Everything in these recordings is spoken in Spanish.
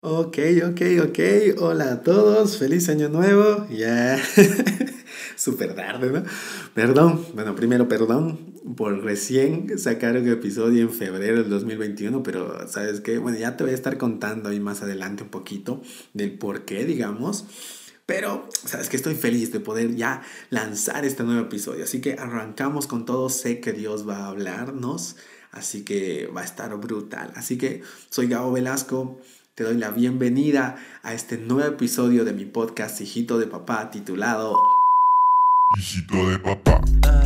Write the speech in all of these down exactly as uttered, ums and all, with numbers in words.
Ok, ok, ok. Hola a todos. Feliz año nuevo. Ya. Súper tarde, ¿no? Perdón. Bueno, primero, perdón por recién sacar un episodio en febrero del dos mil veintiuno, pero ¿sabes qué? Bueno, ya te voy a estar contando ahí más adelante un poquito del por qué, digamos. Pero, ¿sabes que Estoy feliz de poder ya lanzar este nuevo episodio. Así que arrancamos con todo. Sé que Dios va a hablarnos. Así que va a estar brutal. Así que soy Gabo Velasco. Te doy la bienvenida a este nuevo episodio de mi podcast Hijito de Papá titulado Hijito de papá,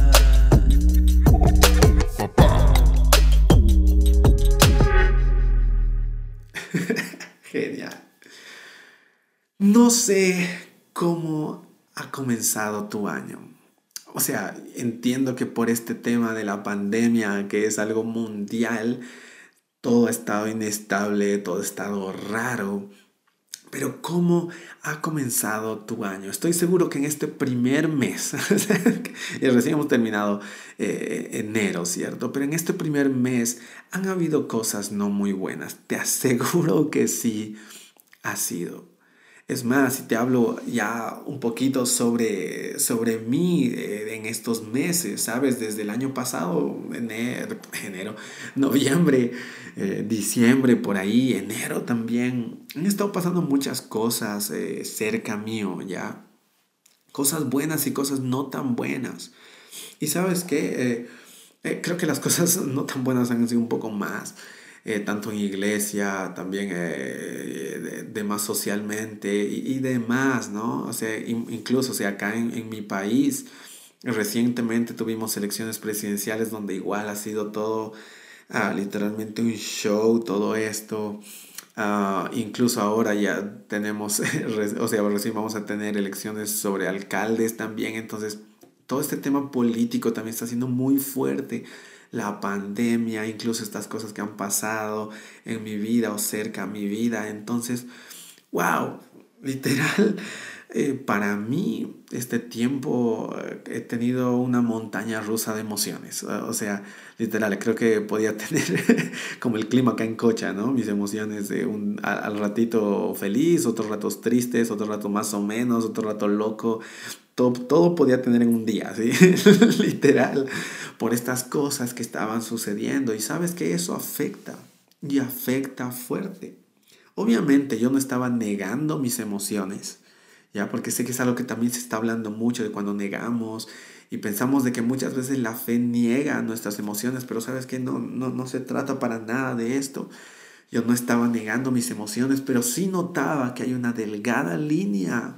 papá. Genial. No sé cómo ha comenzado tu año. O sea, entiendo que por este tema de la pandemia, que es algo mundial, todo ha estado inestable, todo ha estado raro. Pero ¿cómo ha comenzado tu año? Estoy seguro que en este primer mes, y recién hemos terminado eh, enero, ¿cierto? Pero en este primer mes han habido cosas no muy buenas. Te aseguro que sí ha sido. Es más, si te hablo ya un poquito sobre, sobre mí eh, en estos meses, ¿sabes? Desde el año pasado, enero, enero noviembre, eh, diciembre, por ahí, enero también, han estado pasando muchas cosas eh, cerca mío, ¿ya? Cosas buenas y cosas no tan buenas. Y sabes qué, Eh, eh, creo que las cosas no tan buenas han sido un poco más, eh, tanto en iglesia, también eh, de, de más socialmente y, y demás, ¿no? O sea, in- incluso, o sea, acá en, en mi país, recientemente tuvimos elecciones presidenciales donde igual ha sido todo ah, literalmente un show, todo esto. Ah, incluso ahora ya tenemos, re- o sea, recién vamos a tener elecciones sobre alcaldes también, entonces todo este tema político también está siendo muy fuerte. La pandemia, incluso estas cosas que han pasado en mi vida o cerca a mi vida. Entonces, wow, literal, eh, para mí este tiempo eh, he tenido una montaña rusa de emociones. O sea, literal, creo que podía tener como el clima acá en Cocha, ¿no? Mis emociones de un, a- al ratito feliz, otros ratos tristes, otro rato más o menos, otro rato loco. Todo, todo podía tener en un día, ¿sí? Literal, por estas cosas que estaban sucediendo. Y sabes que eso afecta, y afecta fuerte. Obviamente yo no estaba negando mis emociones, ya, porque sé que es algo que también se está hablando mucho de cuando negamos y pensamos de que muchas veces la fe niega nuestras emociones, pero sabes que no, no, no se trata para nada de esto. Yo no estaba negando mis emociones, pero sí notaba que hay una delgada línea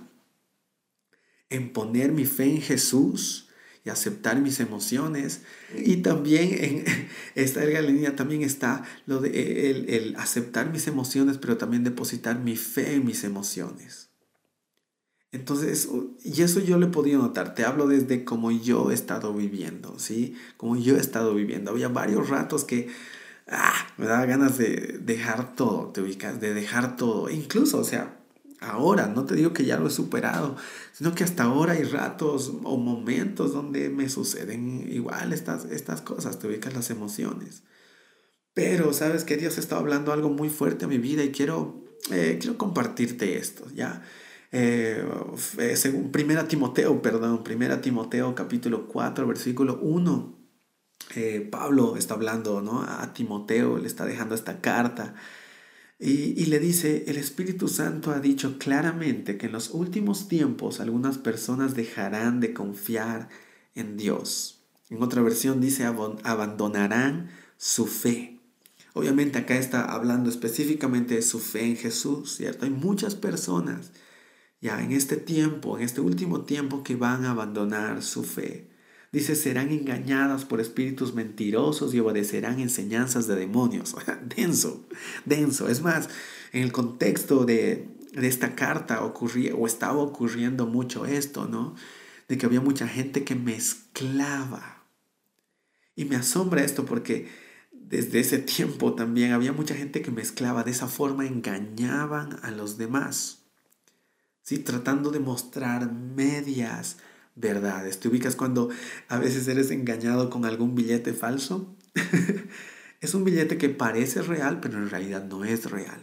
en poner mi fe en Jesús y aceptar mis emociones. Y también en esta delgada línea también está lo de el, el aceptar mis emociones, pero también depositar mi fe en mis emociones. Entonces, y eso yo lo he podido notar, te hablo desde cómo yo he estado viviendo, ¿sí? Como yo he estado viviendo. Había varios ratos que ah, me daba ganas de dejar todo, te ubicas, de dejar todo. E incluso, o sea, ahora, no te digo que ya lo he superado, sino que hasta ahora hay ratos o momentos donde me suceden igual estas, estas cosas, te ubicas las emociones. Pero, ¿sabes que Dios está hablando algo muy fuerte a mi vida y quiero, eh, quiero compartirte esto, ¿ya? Eh, eh, según Primera Timoteo, perdón, Primera Timoteo capítulo cuatro versículo uno, eh, Pablo está hablando, ¿no? A Timoteo, le está dejando esta carta y, y le dice, el Espíritu Santo ha dicho claramente que en los últimos tiempos algunas personas dejarán de confiar en Dios. En otra versión dice, "Abon- abandonarán su fe". Obviamente acá está hablando específicamente de su fe en Jesús, ¿cierto? Hay muchas personas ya en este tiempo, en este último tiempo, que van a abandonar su fe. Dice, serán engañadas por espíritus mentirosos y obedecerán enseñanzas de demonios. Denso, denso. Es más, en el contexto de, de esta carta ocurría o estaba ocurriendo mucho esto, ¿no? De que había mucha gente que mezclaba. Y me asombra esto porque desde ese tiempo también había mucha gente que mezclaba. De esa forma engañaban a los demás. ¿Sí? Tratando de mostrar medias verdades. ¿Te ubicas cuando a veces eres engañado con algún billete falso? Es un billete que parece real, pero en realidad no es real.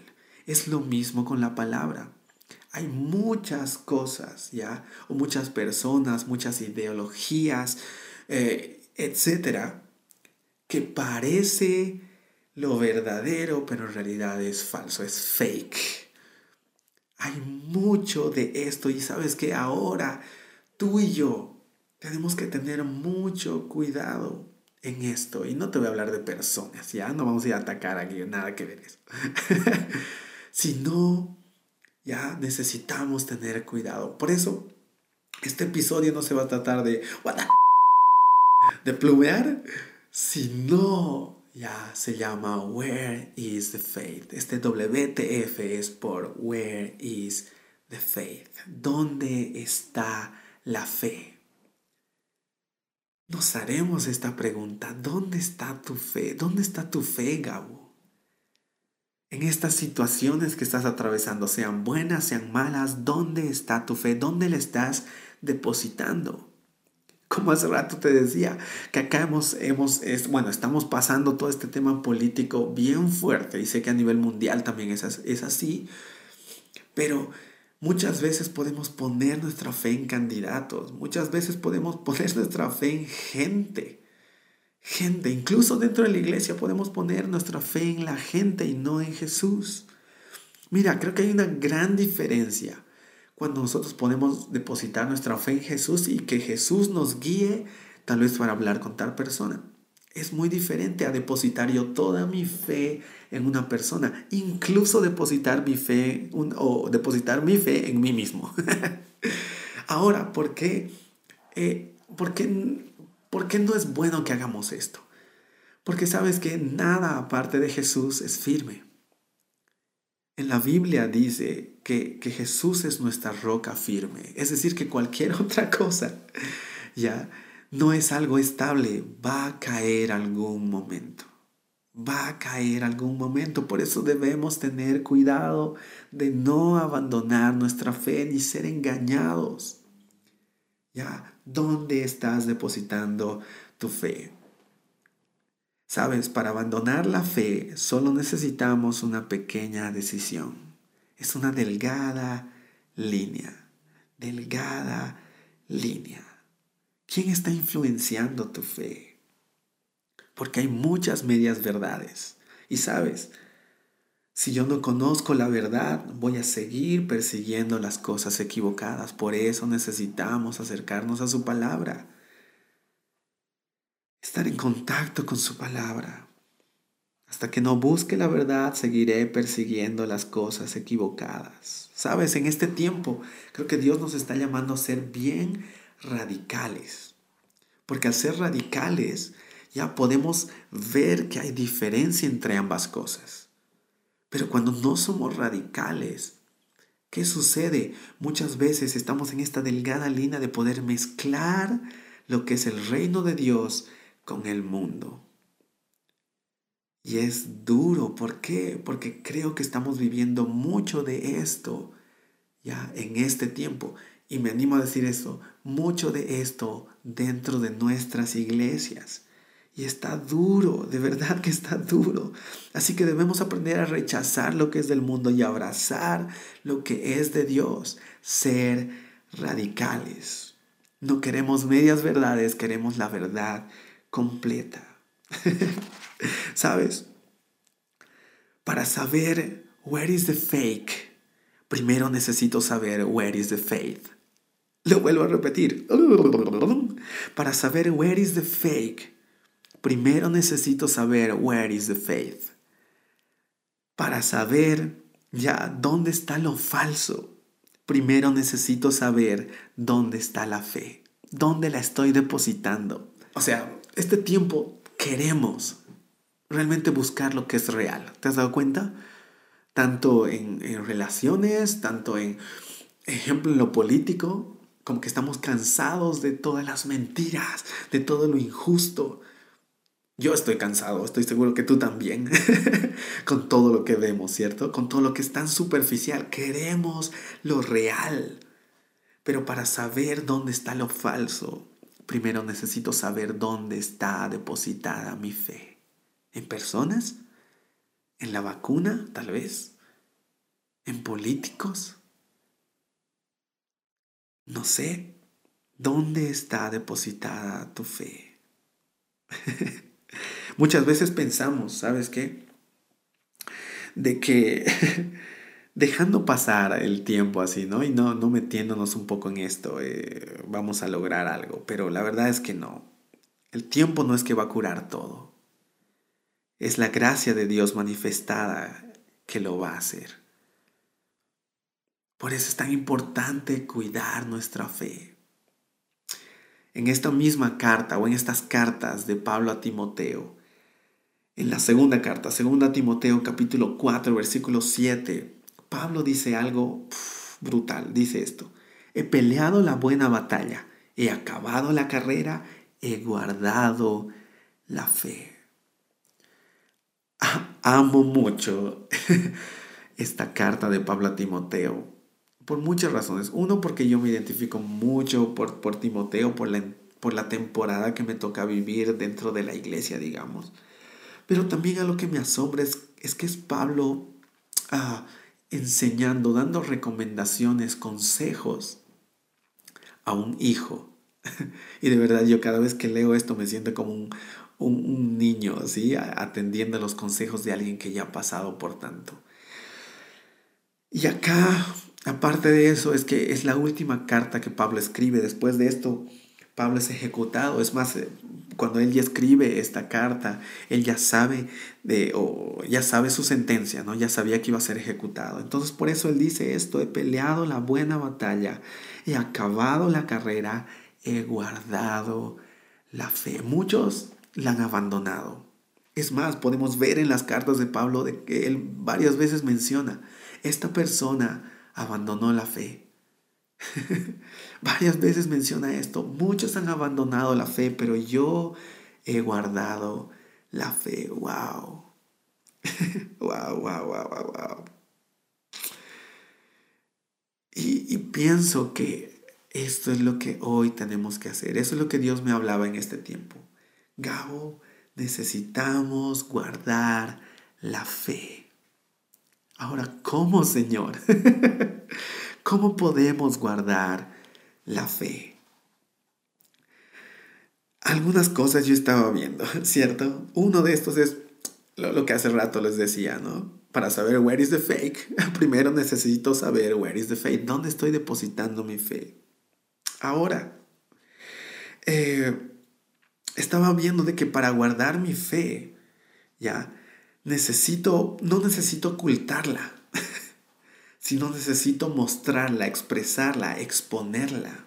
Es lo mismo con la palabra. Hay muchas cosas, ¿ya? O muchas personas, muchas ideologías, eh, etcétera, que parece lo verdadero, pero en realidad es falso, es fake. Hay mucho de esto y sabes que ahora tú y yo tenemos que tener mucho cuidado en esto. Y no te voy a hablar de personas, ya no vamos a ir a atacar aquí, nada que ver eso. Sino, ya necesitamos tener cuidado. Por eso, este episodio no se va a tratar de what the de plumear, sino ya se llama Where is the Faith. Este W T F es por Where is the Faith. ¿Dónde está la fe? Nos haremos esta pregunta. ¿Dónde está tu fe? ¿Dónde está tu fe, Gabo? En estas situaciones que estás atravesando, sean buenas, sean malas, ¿dónde está tu fe? ¿Dónde la estás depositando? Como hace rato te decía, que acá hemos, hemos es, bueno, estamos pasando todo este tema político bien fuerte y sé que a nivel mundial también es, es así, pero muchas veces podemos poner nuestra fe en candidatos, muchas veces podemos poner nuestra fe en gente, gente, incluso dentro de la iglesia podemos poner nuestra fe en la gente y no en Jesús. Mira, creo que hay una gran diferencia cuando nosotros podemos depositar nuestra fe en Jesús y que Jesús nos guíe tal vez para hablar con tal persona. Es muy diferente a depositar yo toda mi fe en una persona, incluso depositar mi fe un, o depositar mi fe en mí mismo. Ahora, ¿por qué, eh, por qué, por qué no es bueno que hagamos esto? Porque sabes que nada aparte de Jesús es firme. En la Biblia dice que, que Jesús es nuestra roca firme, es decir, que cualquier otra cosa ya no es algo estable, va a caer algún momento, va a caer algún momento, por eso debemos tener cuidado de no abandonar nuestra fe ni ser engañados. Ya, ¿dónde estás depositando tu fe? Sabes, para abandonar la fe solo necesitamos una pequeña decisión. Es una delgada línea, delgada línea. ¿Quién está influenciando tu fe? Porque hay muchas medias verdades. Y sabes, si yo no conozco la verdad, voy a seguir persiguiendo las cosas equivocadas. Por eso necesitamos acercarnos a su palabra. Estar en contacto con su palabra. Hasta que no busque la verdad, seguiré persiguiendo las cosas equivocadas. Sabes, en este tiempo creo que Dios nos está llamando a ser bien radicales. Porque al ser radicales ya podemos ver que hay diferencia entre ambas cosas. Pero cuando no somos radicales, ¿qué sucede? Muchas veces estamos en esta delgada línea de poder mezclar lo que es el reino de Dios con el mundo. Y es duro, ¿por qué? Porque creo que estamos viviendo mucho de esto ya en este tiempo. Y me animo a decir eso, mucho de esto dentro de nuestras iglesias. Y está duro, de verdad que está duro. Así que debemos aprender a rechazar lo que es del mundo y abrazar lo que es de Dios. Ser radicales. No queremos medias verdades, queremos la verdad completa. ¿Sabes? Para saber where is the fake, primero necesito saber where is the faith. Lo vuelvo a repetir. Para saber where is the fake, primero necesito saber where is the faith. Para saber ya dónde está lo falso, primero necesito saber dónde está la fe. ¿Dónde la estoy depositando? O sea, este tiempo queremos realmente buscar lo que es real. ¿Te has dado cuenta? Tanto en, en relaciones, tanto en, ejemplo, en lo político, como que estamos cansados de todas las mentiras, de todo lo injusto. Yo estoy cansado, estoy seguro que tú también, con todo lo que vemos, ¿cierto? Con todo lo que es tan superficial. Queremos lo real. Pero para saber dónde está lo falso, primero necesito saber dónde está depositada mi fe. ¿En personas? ¿En la vacuna, tal vez? políticos? No sé, ¿dónde está depositada tu fe? Muchas veces pensamos, ¿sabes qué? De que dejando pasar el tiempo así, ¿no? Y no, no metiéndonos un poco en esto, eh, vamos a lograr algo. Pero la verdad es que no. El tiempo no es que va a curar todo. Es la gracia de Dios manifestada que lo va a hacer. Por eso es tan importante cuidar nuestra fe. En esta misma carta o en estas cartas de Pablo a Timoteo, en la segunda carta, segunda Timoteo capítulo cuatro, versículo siete, Pablo dice algo uf, brutal. Dice esto: he peleado la buena batalla, he acabado la carrera, he guardado la fe. Amo mucho esta carta de Pablo a Timoteo por muchas razones. Uno, porque yo me identifico mucho por, por Timoteo, por la, por la temporada que me toca vivir dentro de la iglesia, digamos. Pero también a lo que me asombra es, es que es Pablo ah, enseñando, dando recomendaciones, consejos a un hijo. Y de verdad yo cada vez que leo esto me siento como un, un, un niño, ¿sí? Atendiendo los consejos de alguien que ya ha pasado por tanto. Y acá, aparte de eso, es que es la última carta que Pablo escribe. Después de esto, Pablo es ejecutado. Es más, cuando él ya escribe esta carta, él ya sabe de, o ya sabe su sentencia, ¿no? Ya sabía que iba a ser ejecutado. Entonces, por eso él dice esto: he peleado la buena batalla, he acabado la carrera, he guardado la fe. Muchos la han abandonado. Es más, podemos ver en las cartas de Pablo de que él varias veces menciona: esta persona abandonó la fe. Varias veces menciona esto. Muchos han abandonado la fe, pero yo he guardado la fe. Wow. Wow, wow, wow, wow, wow. Y, y pienso que esto es lo que hoy tenemos que hacer. Eso es lo que Dios me hablaba en este tiempo. Gabo, necesitamos guardar la fe. Ahora, ¿cómo, Señor? ¿Cómo podemos guardar la fe? Algunas cosas yo estaba viendo, ¿cierto? Uno de estos es lo, lo que hace rato les decía, ¿no? Para saber where is the fake, primero necesito saber where is the faith. ¿Dónde estoy depositando mi fe? Ahora, eh, estaba viendo de que para guardar mi fe, ya, necesito, no necesito ocultarla, sino necesito mostrarla, expresarla, exponerla.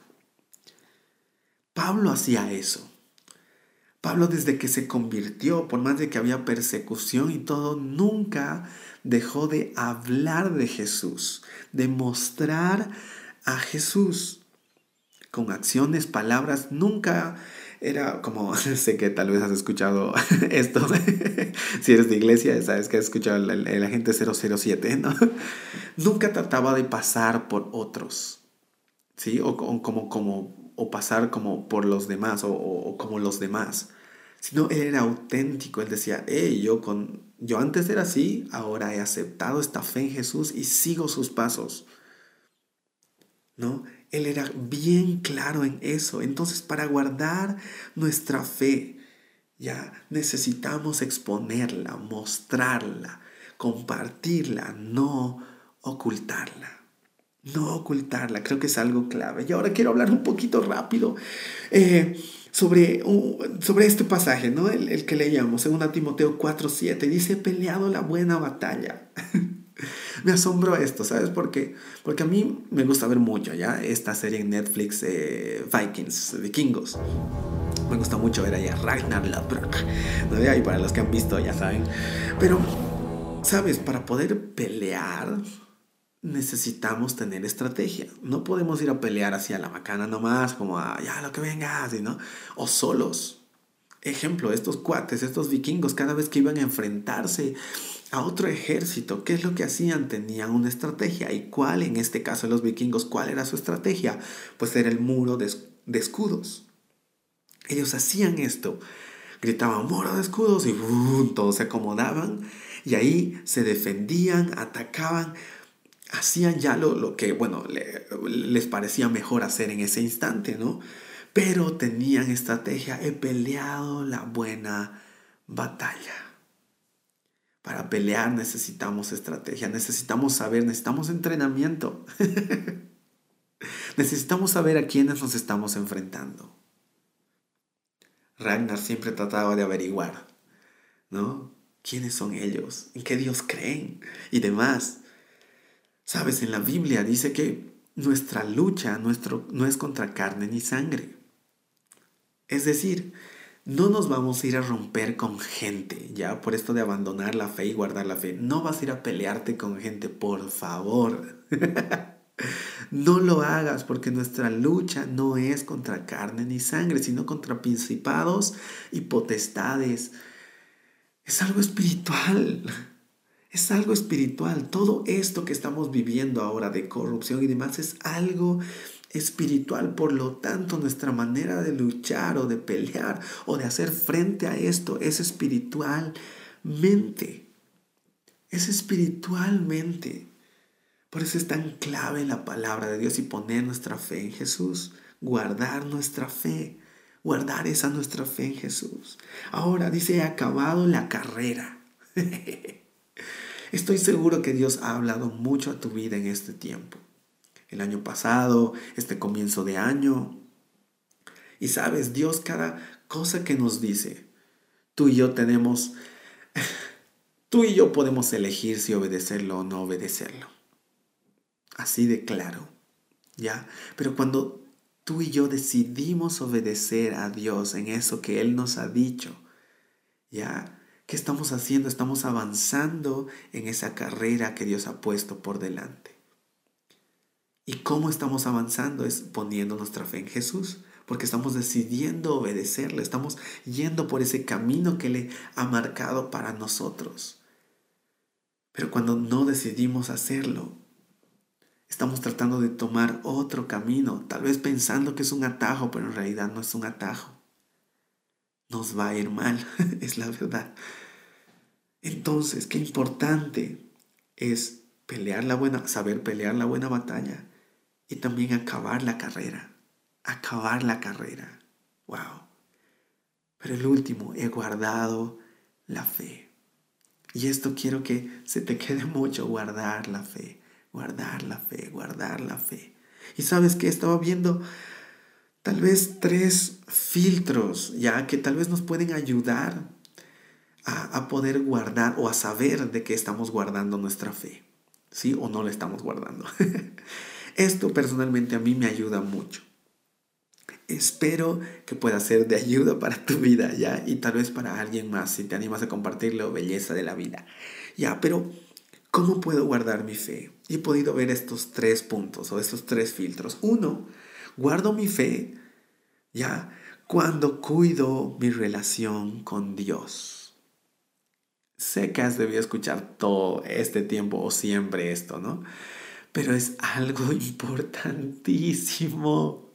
Pablo hacía eso. Pablo, desde que se convirtió, por más de que había persecución y todo, nunca dejó de hablar de Jesús, de mostrar a Jesús con acciones, palabras. Nunca era como, sé que tal vez has escuchado esto, si eres de iglesia, sabes que has escuchado el, el agente cero cero siete, ¿no? Nunca trataba de pasar por otros, ¿sí? O, o como, como, o pasar como por los demás, o, o, o como los demás. Sino él era auténtico. Él decía: hey, yo, con, yo antes era así, ahora he aceptado esta fe en Jesús y sigo sus pasos, ¿no? Él era bien claro en eso. Entonces, para guardar nuestra fe, ya necesitamos exponerla, mostrarla, compartirla, no ocultarla. No ocultarla, creo que es algo clave. Y ahora quiero hablar un poquito rápido eh, sobre, uh, sobre este pasaje, ¿no? El, el que leíamos, segunda Timoteo cuatro siete, dice: he peleado la buena batalla. Me asombró esto, ¿sabes por qué? Porque a mí me gusta ver mucho, ¿ya? Esta serie en Netflix, eh, Vikings, Vikingos. Me gusta mucho ver allá Ragnar Lothbrok, ¿no? Y para los que han visto ya saben. Pero, ¿sabes? Para poder pelear necesitamos tener estrategia. No podemos ir a pelear hacia la macana nomás, como a ya lo que venga, así, ¿no? O solos. Ejemplo, estos cuates, estos vikingos, cada vez que iban a enfrentarse a otro ejército, ¿qué es lo que hacían? Tenían una estrategia. ¿Y cuál? En este caso los vikingos, ¿cuál era su estrategia? Pues era el muro de, de escudos. Ellos hacían esto. Gritaban muro de escudos y ¡bum! Todos se acomodaban y ahí se defendían, atacaban. hacían ya lo, lo que, bueno, le- les parecía mejor hacer en ese instante, ¿no? Pero tenían estrategia, he peleado la buena batalla. Para pelear necesitamos estrategia, necesitamos saber, necesitamos entrenamiento, necesitamos saber a quiénes nos estamos enfrentando. Ragnar siempre trataba de averiguar, ¿no? ¿Quiénes son ellos? ¿En qué Dios creen? Y demás. Sabes, en la Biblia dice que nuestra lucha nuestro, no es contra carne ni sangre. Es decir, no nos vamos a ir a romper con gente, ya por esto de abandonar la fe y guardar la fe. No vas a ir a pelearte con gente, por favor. No lo hagas porque nuestra lucha no es contra carne ni sangre, sino contra principados y potestades. Es algo espiritual. Es algo espiritual. Todo esto que estamos viviendo ahora de corrupción y demás es algo espiritual. Por lo tanto, nuestra manera de luchar o de pelear o de hacer frente a esto es espiritualmente. Es espiritualmente. Por eso es tan clave la palabra de Dios y poner nuestra fe en Jesús. Guardar nuestra fe. Guardar esa nuestra fe en Jesús. Ahora dice, he acabado la carrera. Estoy seguro que Dios ha hablado mucho a tu vida en este tiempo. El año pasado, este comienzo de año. Y sabes, Dios cada cosa que nos dice, tú y yo tenemos, tú y yo podemos elegir si obedecerlo o no obedecerlo. Así de claro, ¿ya? Pero cuando tú y yo decidimos obedecer a Dios en eso que Él nos ha dicho, ¿ya? ¿Qué estamos haciendo? Estamos avanzando en esa carrera que Dios ha puesto por delante. ¿Y cómo estamos avanzando? Es poniendo nuestra fe en Jesús, porque estamos decidiendo obedecerle, estamos yendo por ese camino que Él ha marcado para nosotros. Pero cuando no decidimos hacerlo, estamos tratando de tomar otro camino, tal vez pensando que es un atajo, pero en realidad no es un atajo. Nos va a ir mal, es la verdad. Entonces, qué importante es pelear la buena, saber pelear la buena batalla y también acabar la carrera. Acabar la carrera. Wow. Pero el último, he guardado la fe. Y esto quiero que se te quede mucho, guardar la fe, guardar la fe, guardar la fe. Y sabes que estaba viendo tal vez tres filtros, ya que tal vez nos pueden ayudar a, a poder guardar o a saber de qué estamos guardando nuestra fe, ¿sí? O no la estamos guardando. Esto personalmente a mí me ayuda mucho. Espero que pueda ser de ayuda para tu vida, ¿ya? Y tal vez para alguien más, si te animas a compartirlo, belleza de la vida. Ya, pero ¿cómo puedo guardar mi fe? Y he podido ver estos tres puntos o estos tres filtros. Uno, guardo mi fe, ¿ya? Cuando cuido mi relación con Dios. Sé que has debido escuchar todo este tiempo o siempre esto, ¿no? Pero es algo importantísimo.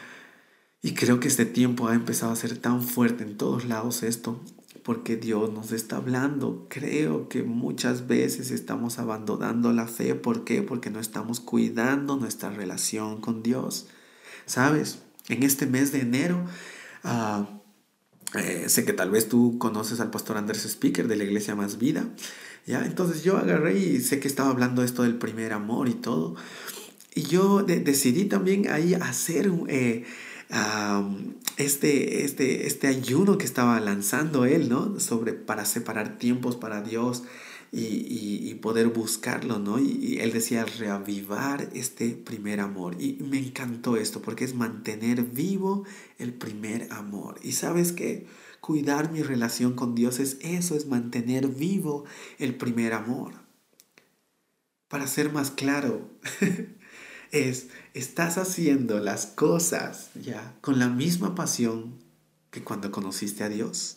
Y creo que este tiempo ha empezado a ser tan fuerte en todos lados esto, porque Dios nos está hablando. Creo que muchas veces estamos abandonando la fe. ¿Por qué? Porque no estamos cuidando nuestra relación con Dios. ¿Sabes? En este mes de enero, uh, eh, sé que tal vez tú conoces al pastor Andrés Speaker de la Iglesia Más Vida. ¿Ya? Entonces yo agarré y sé que estaba hablando esto del primer amor y todo. Y yo de- decidí también ahí hacer eh, um, este, este, este ayuno que estaba lanzando él, ¿no? Sobre, para separar tiempos para Dios y, y, y poder buscarlo, ¿no? Y, y él decía reavivar este primer amor. Y me encantó esto porque es mantener vivo el primer amor. Y sabes que cuidar mi relación con Dios es eso, es mantener vivo el primer amor. Para ser más claro, es, estás haciendo las cosas ya con la misma pasión que cuando conociste a Dios.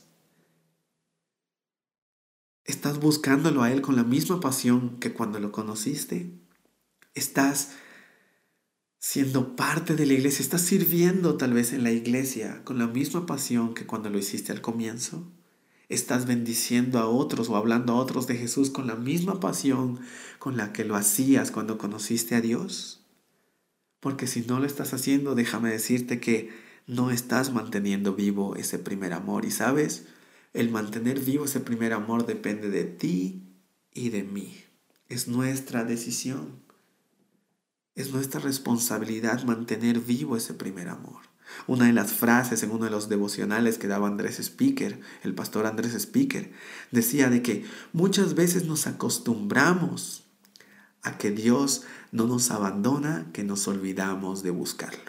Estás buscándolo a Él con la misma pasión que cuando lo conociste. Estás siendo parte de la iglesia. Estás sirviendo tal vez en la iglesia con la misma pasión que cuando lo hiciste al comienzo. ¿Estás bendiciendo a otros o hablando a otros de Jesús con la misma pasión con la que lo hacías cuando conociste a Dios? Porque si no lo estás haciendo, déjame decirte que no estás manteniendo vivo ese primer amor. Y sabes, el mantener vivo ese primer amor depende de ti y de mí. Es nuestra decisión. Es nuestra responsabilidad mantener vivo ese primer amor. Una de las frases en uno de los devocionales que daba Andrés Speaker, el pastor Andrés Speaker, decía de que muchas veces nos acostumbramos a que Dios no nos abandona, que nos olvidamos de buscarlo.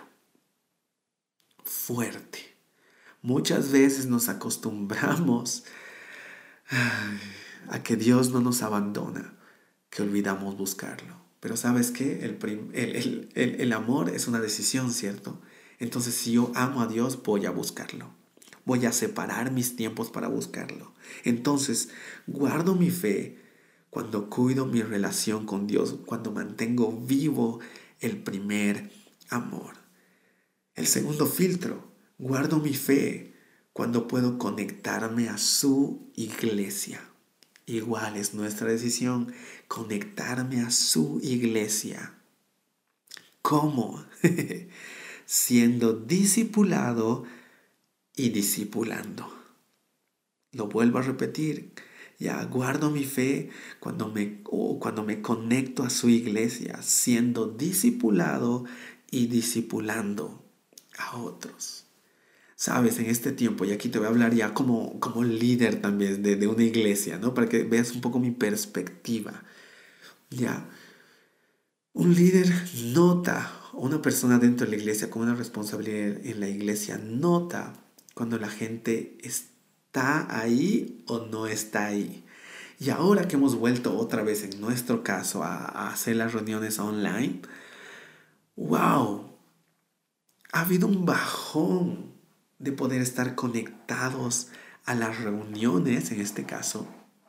Fuerte. Muchas veces nos acostumbramos a que Dios no nos abandona, que olvidamos buscarlo. Pero ¿sabes qué? El, prim- el, el, el, el amor es una decisión, ¿cierto? Entonces, si yo amo a Dios, voy a buscarlo. Voy a separar mis tiempos para buscarlo. Entonces, guardo mi fe cuando cuido mi relación con Dios, cuando mantengo vivo el primer amor. El segundo filtro, guardo mi fe cuando puedo conectarme a su iglesia. Igual es nuestra decisión conectarme a su iglesia. ¿Cómo? Siendo discipulado y discipulando. Lo vuelvo a repetir. Ya guardo mi fe cuando me, oh, cuando me conecto a su iglesia, siendo discipulado y discipulando a otros. Sabes, en este tiempo, y aquí te voy a hablar ya como, como líder también de, de una iglesia, ¿no? Para que veas un poco mi perspectiva. Ya, un líder nota, una persona dentro de la iglesia con una responsabilidad en la iglesia, nota cuando la gente está ahí o no está ahí. Y ahora que hemos vuelto otra vez en nuestro caso a, a hacer las reuniones online, wow, ha habido un bajón de poder estar conectados a las reuniones, en este caso,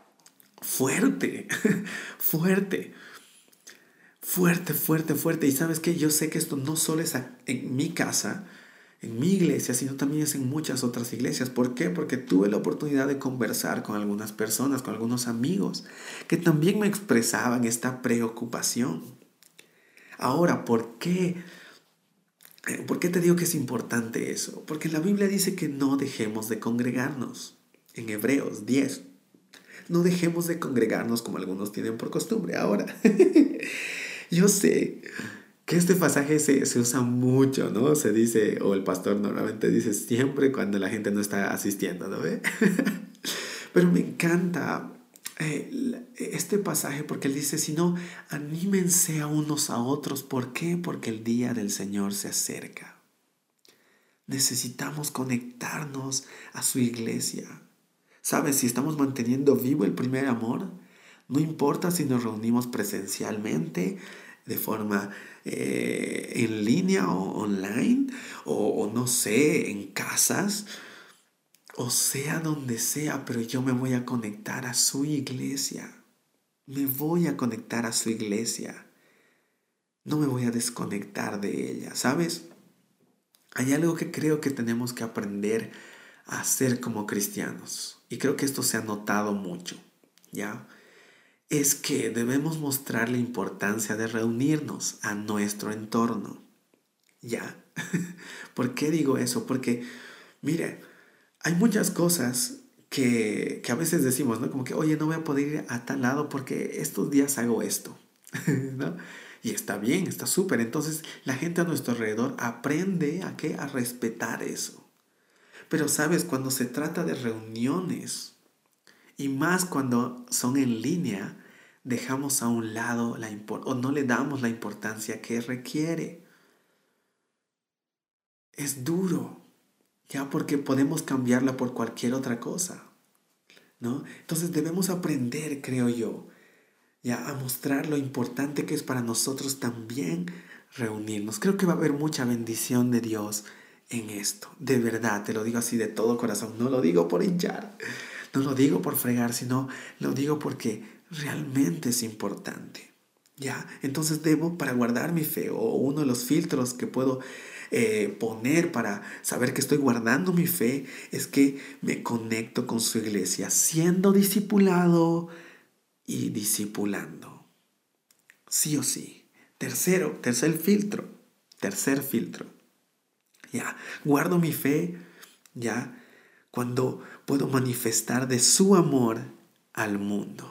fuerte, fuerte, fuerte, fuerte, fuerte. Y sabes qué, yo sé que esto no solo es en mi casa, en mi iglesia, sino también es en muchas otras iglesias. ¿Por qué? Porque tuve la oportunidad de conversar con algunas personas, con algunos amigos, que también me expresaban esta preocupación. Ahora, ¿por qué? ¿Por qué te digo que es importante eso? Porque la Biblia dice que no dejemos de congregarnos. En Hebreos diez. No dejemos de congregarnos como algunos tienen por costumbre. Ahora, yo sé que este pasaje se, se usa mucho, ¿no? Se dice, o el pastor normalmente dice siempre cuando la gente no está asistiendo, ¿no ve? Pero me encanta eh, este pasaje porque él dice, si no, anímense a unos a otros. ¿Por qué? Porque el día del Señor se acerca. Necesitamos conectarnos a su iglesia. ¿Sabes? Si estamos manteniendo vivo el primer amor, no importa si nos reunimos presencialmente, de forma eh, en línea o online, o, o no sé, en casas, o sea donde sea, pero yo me voy a conectar a su iglesia. Me voy a conectar a su iglesia. No me voy a desconectar de ella, ¿sabes? Hay algo que creo que tenemos que aprender a hacer como cristianos. Y creo que esto se ha notado mucho, ¿ya? Es que debemos mostrar la importancia de reunirnos a nuestro entorno, ¿ya? ¿Por qué digo eso? Porque, mire, hay muchas cosas que, que a veces decimos, ¿no? Como que, oye, no voy a poder ir a tal lado porque estos días hago esto, ¿no? Y está bien, está súper. Entonces, la gente a nuestro alrededor aprende a qué, a respetar eso. Pero, ¿sabes? Cuando se trata de reuniones, y más cuando son en línea, dejamos a un lado la impor- o no le damos la importancia que requiere. Es duro, ya porque podemos cambiarla por cualquier otra cosa, ¿no? Entonces debemos aprender, creo yo, ya a mostrar lo importante que es para nosotros también reunirnos. Creo que va a haber mucha bendición de Dios en esto. De verdad, te lo digo así de todo corazón. No lo digo por hinchar, no lo digo por fregar, sino lo digo porque realmente es importante. ¿Ya? Entonces debo, para guardar mi fe, o uno de los filtros que puedo eh, poner para saber que estoy guardando mi fe es que me conecto con su iglesia, siendo discipulado y discipulando. Sí o sí. Tercero, tercer filtro. Tercer filtro. Ya, guardo mi fe, ya, cuando puedo manifestar de su amor al mundo.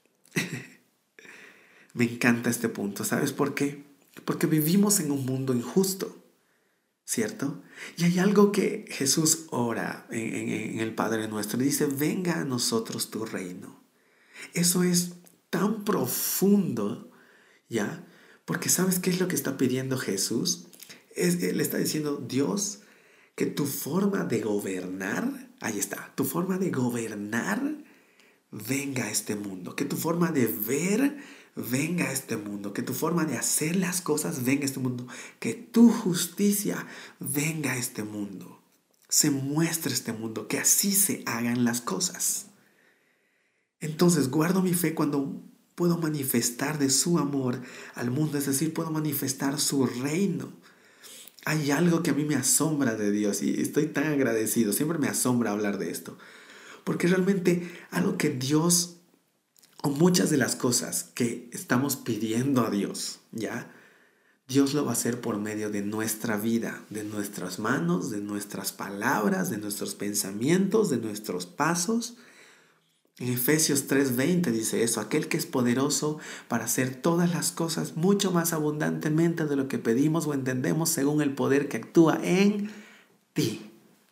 Me encanta este punto. ¿Sabes por qué? Porque vivimos en un mundo injusto, ¿cierto? Y hay algo que Jesús ora en, en, en el Padre Nuestro. Dice, venga a nosotros tu reino. Eso es tan profundo, ¿ya? Porque ¿sabes qué es lo que está pidiendo Jesús? Es, él está diciendo, Dios, que tu forma de gobernar, ahí está, tu forma de gobernar venga a este mundo, que tu forma de ver venga a este mundo, que tu forma de hacer las cosas venga a este mundo, que tu justicia venga a este mundo, se muestre este mundo, que así se hagan las cosas. Entonces guardo mi fe cuando puedo manifestar de su amor al mundo, es decir, puedo manifestar su reino. Hay algo que a mí me asombra de Dios y estoy tan agradecido, siempre me asombra hablar de esto, porque realmente algo que Dios, o muchas de las cosas que estamos pidiendo a Dios, ¿ya? Dios lo va a hacer por medio de nuestra vida, de nuestras manos, de nuestras palabras, de nuestros pensamientos, de nuestros pasos. En Efesios tres veinte dice eso, aquel que es poderoso para hacer todas las cosas mucho más abundantemente de lo que pedimos o entendemos según el poder que actúa en ti.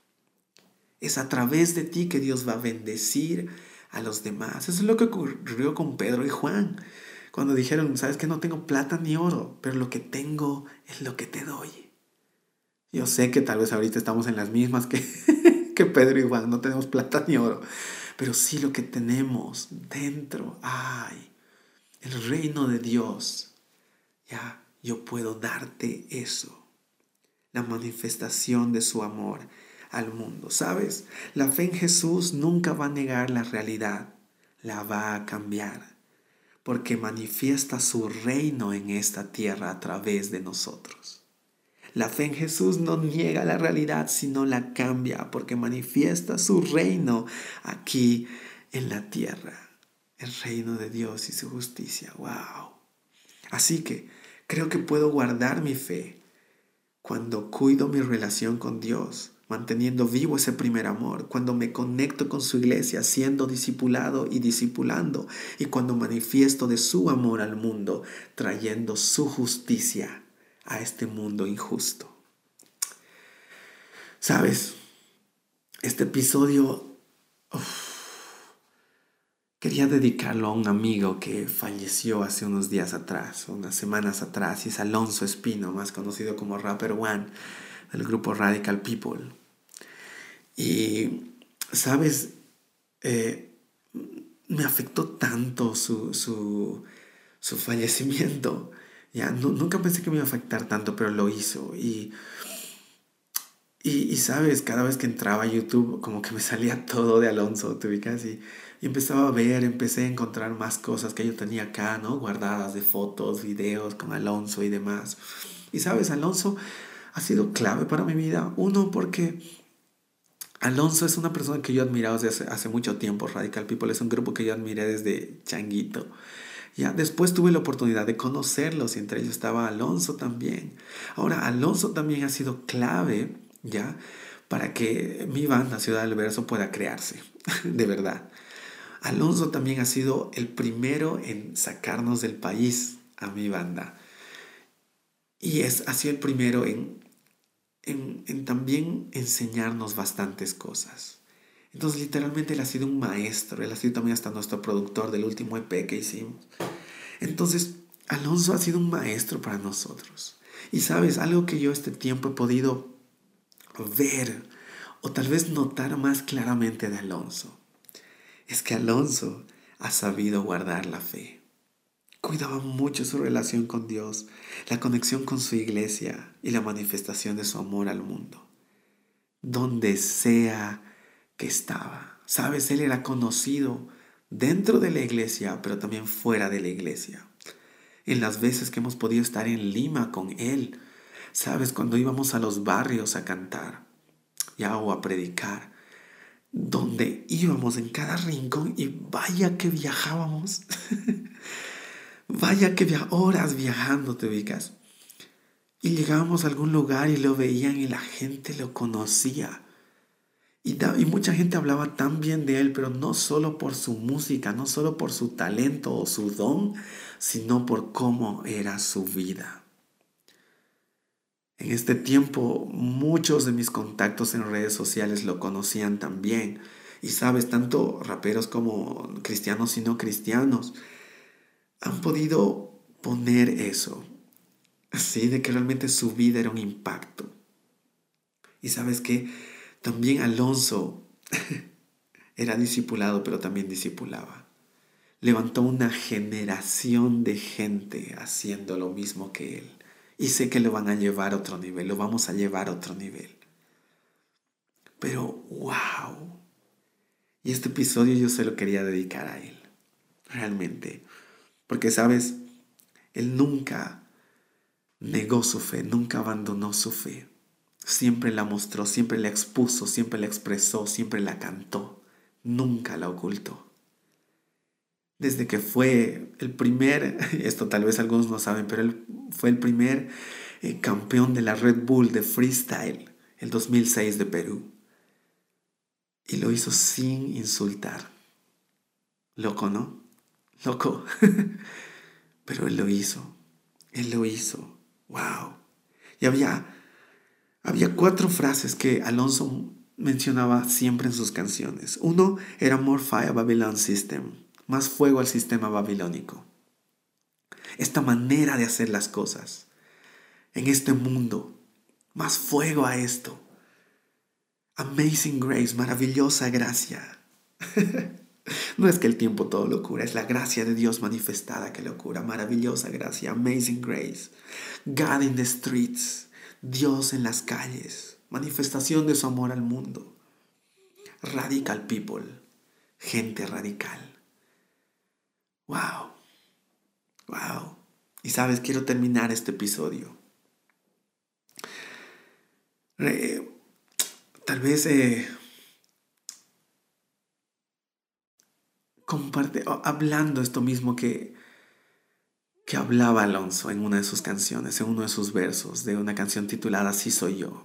Es a través de ti que Dios va a bendecir a los demás. Eso es lo que ocurrió con Pedro y Juan. Cuando dijeron, sabes que no tengo plata ni oro, pero lo que tengo es lo que te doy. Yo sé que tal vez ahorita estamos en las mismas que, que Pedro y Juan, no tenemos plata ni oro. Pero sí lo que tenemos dentro, ay, el reino de Dios. Ya, yo puedo darte eso. La manifestación de su amor al mundo. ¿Sabes? La fe en Jesús nunca va a negar la realidad, la va a cambiar, porque manifiesta su reino en esta tierra a través de nosotros. La fe en Jesús no niega la realidad, sino la cambia, porque manifiesta su reino aquí en la tierra. El reino de Dios y su justicia. ¡Wow! Así que creo que puedo guardar mi fe cuando cuido mi relación con Dios, manteniendo vivo ese primer amor, cuando me conecto con su iglesia, siendo discipulado y discipulando, y cuando manifiesto de su amor al mundo, trayendo su justicia a este mundo injusto. ¿Sabes? Este episodio uf, quería dedicarlo a un amigo que falleció hace unos días atrás, unas semanas atrás, y es Alonso Espino, más conocido como Rapper One, del grupo Radical People. Y, ¿sabes? Eh, me afectó tanto su, su, su fallecimiento. Ya, no, nunca pensé que me iba a afectar tanto, pero lo hizo. Y, y, y, ¿sabes? Cada vez que entraba a YouTube, como que me salía todo de Alonso, te ubicas, y, y empezaba a ver, empecé a encontrar más cosas que yo tenía acá, ¿no? Guardadas de fotos, videos con Alonso y demás. Y, ¿sabes? Alonso ha sido clave para mi vida. Uno, porque Alonso es una persona que yo he admirado desde hace, hace mucho tiempo. Radical People es un grupo que yo admiré desde changuito. Ya después tuve la oportunidad de conocerlos y entre ellos estaba Alonso también. Ahora, Alonso también ha sido clave, ya, para que mi banda Ciudad del Verso pueda crearse, de verdad. Alonso también ha sido el primero en sacarnos del país a mi banda. Y es, ha sido el primero en, en, en también enseñarnos bastantes cosas. Entonces literalmente él ha sido un maestro. Él ha sido también hasta nuestro productor del último E P que hicimos. Entonces Alonso ha sido un maestro para nosotros. Y sabes, algo que yo este tiempo he podido ver o tal vez notar más claramente de Alonso es que Alonso ha sabido guardar la fe. Cuidaba mucho su relación con Dios, la conexión con su iglesia y la manifestación de su amor al mundo. Donde sea que estaba. Sabes, él era conocido dentro de la iglesia, pero también fuera de la iglesia. En las veces que hemos podido estar en Lima con él, Sabes, cuando íbamos a los barrios a cantar ya o a predicar, donde íbamos en cada rincón y vaya que viajábamos, vaya que via- horas viajando, te ubicas. Y llegábamos a algún lugar y lo veían y la gente lo conocía. Y, da- y mucha gente hablaba tan bien de él, pero no solo por su música, no solo por su talento o su don, sino por cómo era su vida. En este tiempo, muchos de mis contactos en redes sociales lo conocían también. Y sabes, tanto raperos como cristianos y no cristianos han podido poner eso, así de que realmente su vida era un impacto. Y sabes que también Alonso era discipulado, pero también discipulaba. Levantó una generación de gente haciendo lo mismo que él. Y sé que lo van a llevar a otro nivel, lo vamos a llevar a otro nivel. Pero, wow. Y este episodio yo se lo quería dedicar a él, realmente. Porque, sabes, él nunca negó su fe, nunca abandonó su fe. Siempre la mostró, siempre la expuso, siempre la expresó, siempre la cantó. Nunca la ocultó. Desde que fue el primer, esto tal vez algunos no saben, pero él fue el primer eh, campeón de la Red Bull de freestyle, el dos mil seis de Perú. Y lo hizo sin insultar. Loco, ¿no? Loco. Pero él lo hizo. Él lo hizo. ¡Wow! Y había, había cuatro frases que Alonso mencionaba siempre en sus canciones. Uno era More Fire Babylon System. Más fuego al sistema babilónico. Esta manera de hacer las cosas en este mundo. Más fuego a esto. Amazing Grace, maravillosa gracia. No es que el tiempo todo lo cura, es la gracia de Dios manifestada que lo cura. Maravillosa gracia, Amazing Grace. God in the streets, Dios en las calles, manifestación de su amor al mundo. Radical people, gente radical. Wow, wow. Y sabes, quiero terminar este episodio. Eh, tal vez... Eh, comparte, hablando esto mismo que, que hablaba Alonso en una de sus canciones, en uno de sus versos, de una canción titulada Así soy yo.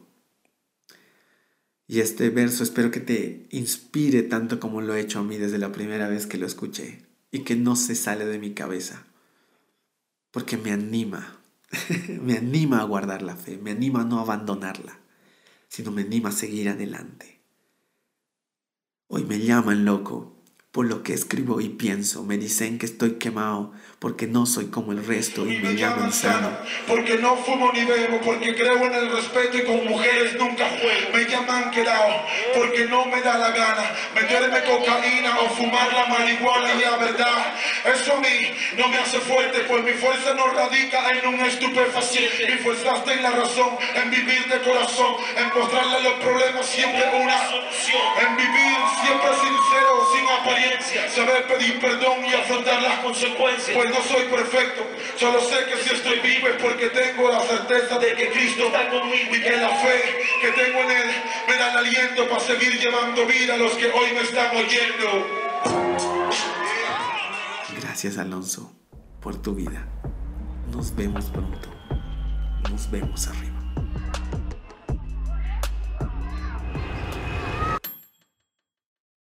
Y este verso espero que te inspire tanto como lo he hecho a mí desde la primera vez que lo escuché y que no se sale de mi cabeza, porque me anima, me anima a guardar la fe, me anima a no abandonarla, sino me anima a seguir adelante. Hoy me llaman loco por lo que escribo y pienso. Me dicen que estoy quemado porque no soy como el resto y me llaman sano. Porque no fumo ni bebo, porque creo en el respeto y con mujeres nunca juego. Me llaman quedado porque no me da la gana meterme cocaína o fumar la marihuana. Y la verdad, eso a mí no me hace fuerte, pues mi fuerza no radica en un estupefaciente. Mi fuerza está en la razón, en vivir de corazón, en mostrarle a los problemas siempre una solución, en vivir siempre sincero, sin apariencia. Saber pedir perdón y afrontar las consecuencias. Pues no soy perfecto, solo sé que si estoy vivo es porque tengo la certeza de que Cristo está conmigo y que la fe que tengo en Él me da el aliento para seguir llevando vida a los que hoy me están oyendo. Gracias, Alonso, por tu vida. Nos vemos pronto. Nos vemos arriba.